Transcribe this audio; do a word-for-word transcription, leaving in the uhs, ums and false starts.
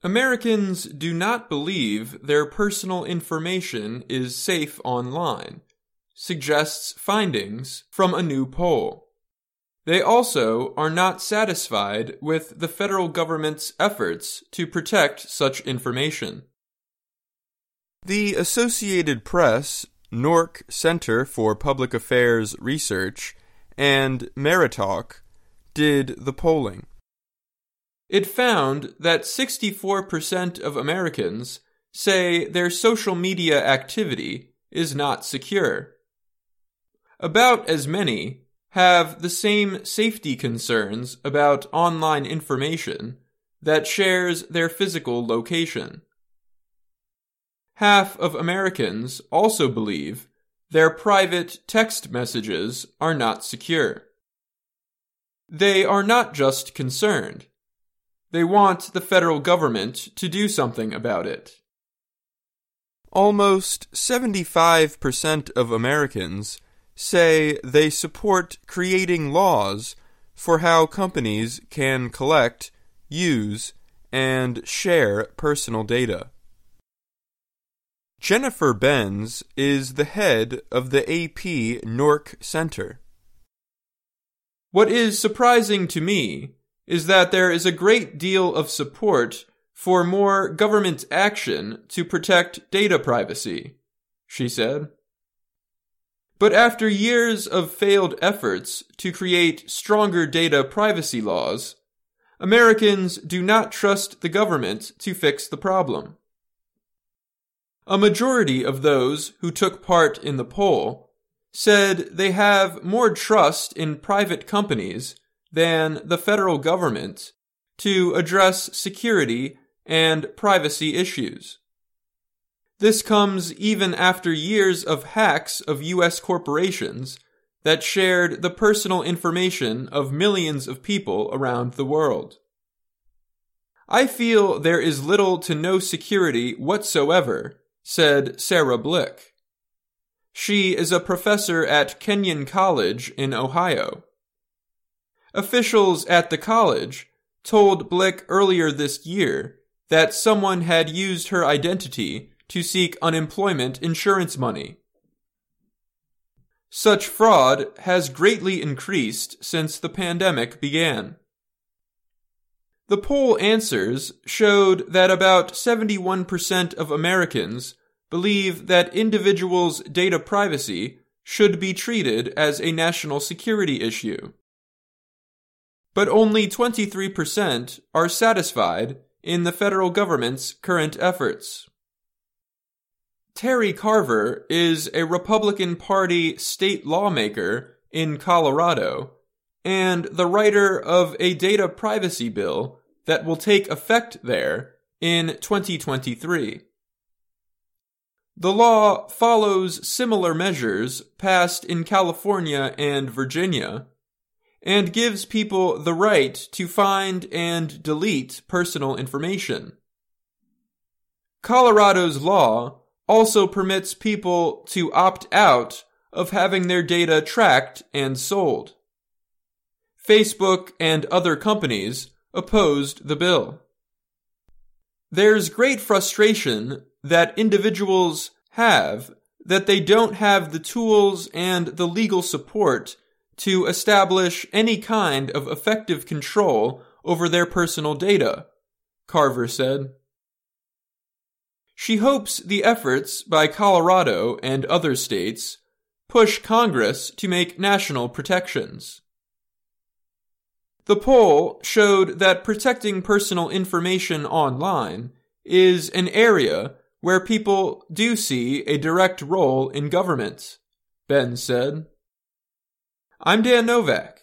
Americans do not believe their personal information is safe online, suggests findings from a new poll. They also are not satisfied with the federal government's efforts to protect such information. The Associated Press, N O R C Center for Public Affairs Research, and Meritalk did the polling. It found that sixty-four percent of Americans say their social media activity is not secure. About as many have the same safety concerns about online information that shares their physical location. Half of Americans also believe their private text messages are not secure. They are not just concerned. They want the federal government to do something about it. Almost seventy-five percent of Americans say they support creating laws for how companies can collect, use, and share personal data. Jennifer Benz is the head of the A P N O R C Center. What is surprising to me is that there is a great deal of support for more government action to protect data privacy, she said. But after years of failed efforts to create stronger data privacy laws, Americans do not trust the government to fix the problem. A majority of those who took part in the poll said they have more trust in private companies than the federal government to address security and privacy issues. This comes even after years of hacks of U S corporations that shared the personal information of millions of people around the world. I feel there is little to no security whatsoever, said Sarah Blick. She is a professor at Kenyon College in Ohio. Officials at the college told Blick earlier this year that someone had used her identity to seek unemployment insurance money. Such fraud has greatly increased since the pandemic began. The poll answers showed that about seventy-one percent of Americans believe that individuals' data privacy should be treated as a national security issue. But only twenty-three percent are satisfied in the federal government's current efforts. Terry Carver is a Republican Party state lawmaker in Colorado and the writer of a data privacy bill that will take effect there in twenty twenty-three. The law follows similar measures passed in California and Virginia and gives people the right to find and delete personal information. Colorado's law also permits people to opt out of having their data tracked and sold. Facebook and other companies opposed the bill. There's great frustration that individuals have that they don't have the tools and the legal support to establish any kind of effective control over their personal data, Carver said. She hopes the efforts by Colorado and other states push Congress to make national protections. The poll showed that protecting personal information online is an area where people do see a direct role in government, Ben said. I'm Dan Novak.